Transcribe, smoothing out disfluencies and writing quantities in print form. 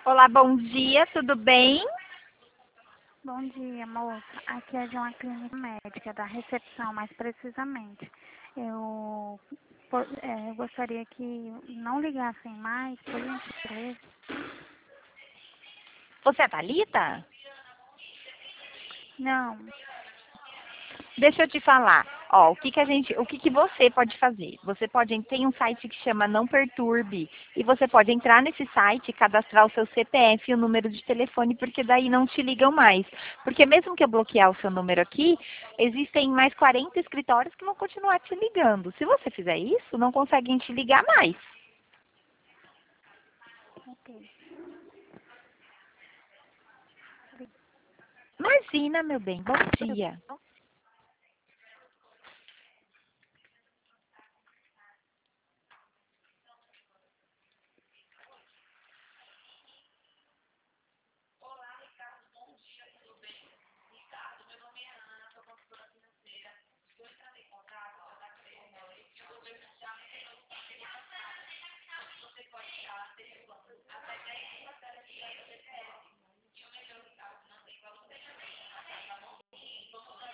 Olá, bom dia, tudo bem? Bom dia, moça. Aqui é de uma clínica médica, da recepção, mais precisamente. Eu gostaria que não ligassem mais, por gentileza. Você é a Thalita? Não, Deixa eu te falar. Ó, o que que você pode fazer? Você pode, tem um site que chama Não Perturbe e você pode entrar nesse site, cadastrar o seu CPF e o número de telefone, porque daí não te ligam mais. Porque mesmo que eu bloquear o seu número aqui, existem mais 40 escritórios que vão continuar te ligando. Se você fizer isso, não conseguem te ligar mais. ok. Imagina, meu bem. Bom dia.